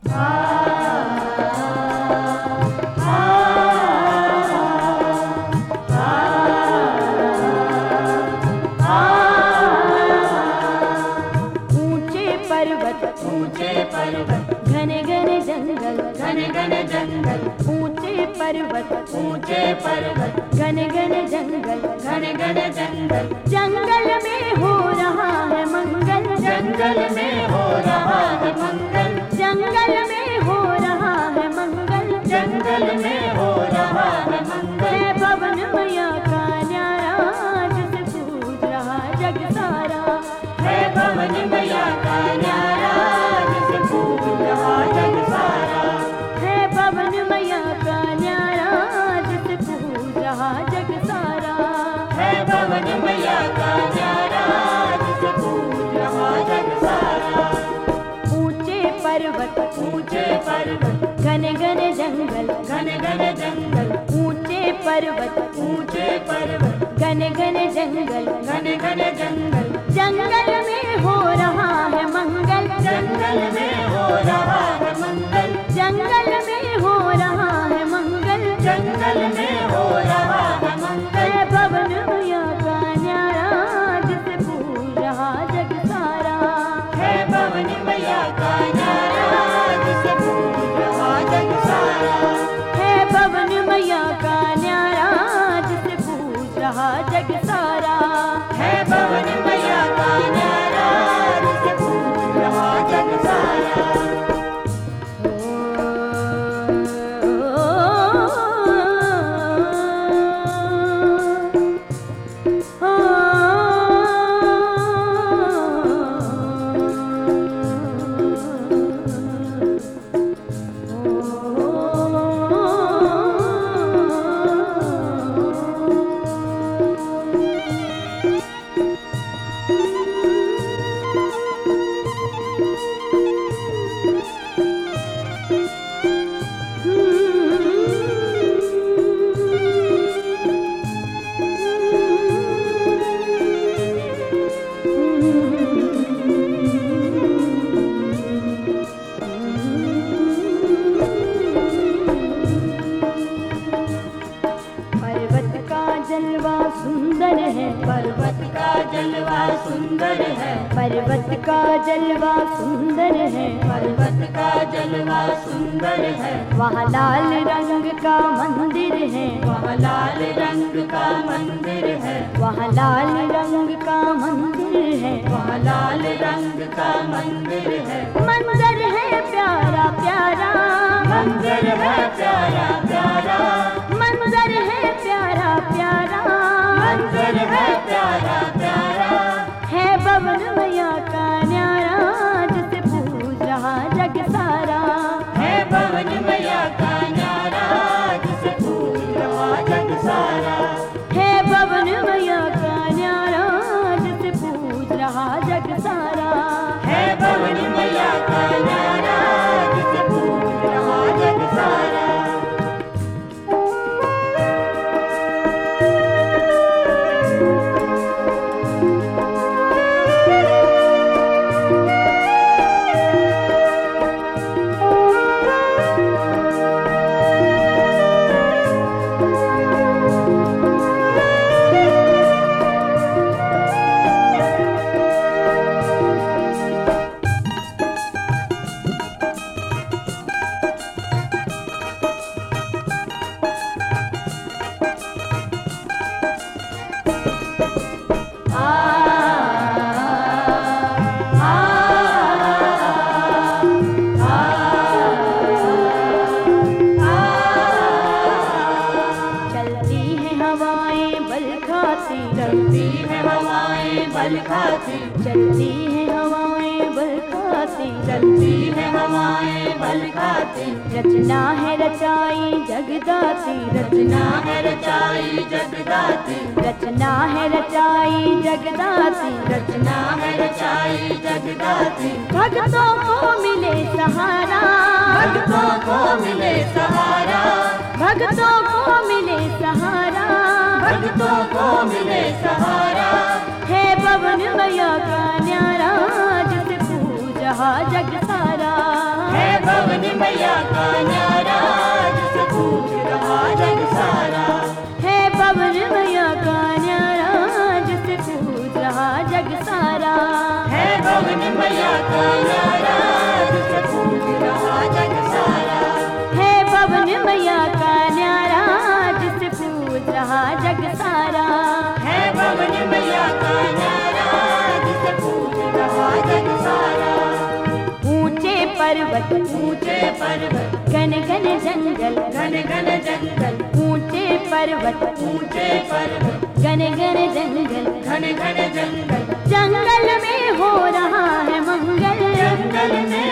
ऊंचे पर्वत घने घने जंगल, घने घने जंगल, ऊंचे पर्वत घने घने जंगल, घने घने जंगल, जंगल में हो रहा है मंगल, जंगल में हो रहा है मंगल, जंगल में हो रहा है मंगल, जंगल में हो रहा है मंगल। है पवन मैया का न्यारा जिसे पूज रहा जग सारा, है पवन मैया का न्यारा जिसे पूज रहा जग सारा, है पवन मैया का न्यारा जिसे पूज रहा जग सारा, है पवन मैया का न्यारा जिसे पूज रहा जग सारा। ऊंचे पर्वत घने घने जंगल, घने घने जंगल, ऊंचे पर्वत घने घने जंगल, घने घने जंगल, जंगल में हो रहा है मंगल, जंगल में हो रहा है मंगल, जंगल में हो रहा है मंगल, जंगल में हो रहा है मंगल। है पवन मैया का न्यारा जिसे पूज रहा जग सारा, है पवन मैया का न्यारा जिसे पूज रहा जग सारा, है पवन मैया का न्यारा जिसे पूज रहा जग सारा, है पवन मैया का न्यारा जिसे पूज रहा जग सारा। सुंदर है पर्वत का जलवा, सुंदर है पर्वत का जलवा, सुंदर है पर्वत का जलवा, सुंदर है। वहाँ लाल रंग का मंदिर है, वहाँ लाल रंग का मंदिर है, वहाँ लाल रंग का मंदिर है, वहाँ लाल रंग का मंदिर है। मंदिर है प्यारा प्यारा, मंदिर है प्यारा प्यारा, मंदिर है प्यारा प्यारा, मंदिर है प्यारा प्यारा। है पवन मैया का न्यारा जिसे पूज रहा जग सारा, है पवन मैया का न्यारा जिसे पूज रहा जग सारा, है पवन मैया का न्यारा जिसे पूज रहा जग सारा, है पवन मैया का न्यारा जिसे पूज रहा जग सारा। चलती है हवाएं बल खाती, चलती है हवाएं बल खाती, चलती है हवाएं बल खाती। रचना है रचाई जगदाती, रचना है रचाई जगदाती, रचना है रचाई जगदाती, रचना है रचाई जगदाती। भक्तों को मिले सहारा, भक्तों को मिले सहारा, भक्तों को मिले सहारा, भक्तों को मिले सहारा। है पवन मैया का न्यारा जिसे पूज रहा जग सारा, है भवानी मैया का न्यारा जिसे पूज रहा जग सारा। है भवानी मैया का न्यारा जिसे पूज रहा जग सारा। है भवानी मैया का न्यारा जिसे पूज रहा जग सारा। है भवानी मैया का न्यारा जिसे पूज रहा जग सारा। है भवानी मैया का न्यारा जिसे पूज रहा जग सारा। ऊंचे पर्वत घन घन जंगल ऊंचे पर्वत घन घन जंगल जंगल में हो रहा है मंगल। जंगल में